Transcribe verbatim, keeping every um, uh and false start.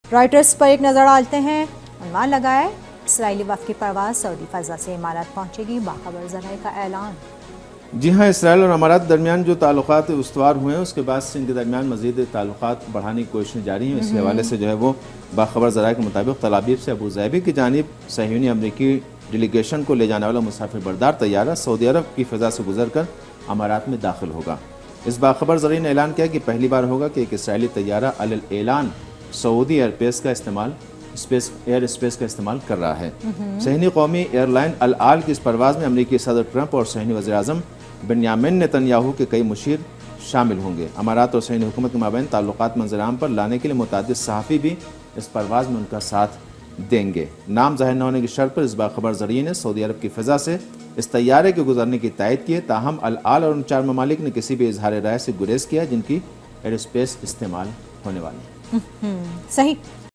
Reuters पर एक नज़र डालते हैं। उन्वान लगा है, इसराइली वफ़द की परवाज़ सऊदी फ़ज़ा से इमारात पहुँचेगी, बाखबर ज़राए का ऐलान। जी हाँ, इसराइल और अमारात दरमियान जो ताल्लुकात उस्तवार हुए हैं, उसके बाद से इनके दरमियान मज़ीद ताल्लुकात बढ़ाने की कोशिशें जारी हैं। इसी हवाले से जो है वो बाखबर ज़राए के मुताबिक तल अवीव से अबू ज़ैबी की जानिब सहयूनी अमरीकी डेलीगेशन को ले जाने वाला मुसाफिर बरदार तैयारा सऊदी अरब की फ़ज़ा से गुजर कर अमारात में दाखिल होगा। इस बाखबर ज़रिए ने ऐलान किया कि पहली बार होगा कि एक इसराइली तैयारा अल ऐलान सऊदी एयरपेस का इस्तेमाल स्पेस एयर स्पेस का इस्तेमाल कर रहा है। सहनी कौमी एयरलाइन अल आल की इस परवाज़ में अमरीकी सदर ट्रंप और सहनी वज़ीर आज़म बेन्यामिन नेतन्याहू के कई मुशीर शामिल होंगे। अमारात और सहनी हुकूमत के माबैन ताल्लुकात मंजराम पर लाने के लिए मुतअद्दिद सहाफ़ी भी इस परवाज़ में उनका साथ देंगे। नाम जाहिर न होने की शर्त पर इस बाखबर ज़रिए ने सऊदी अरब की फ़ज़ा से इस तैयारे के गुजरने की तायद की है। ताहम अल आल और उन चार ममालिक ने किसी भी इजहार राय से गुरेज किया जिनकी एयर स्पेस इस्तेमाल होने वाली है। सही।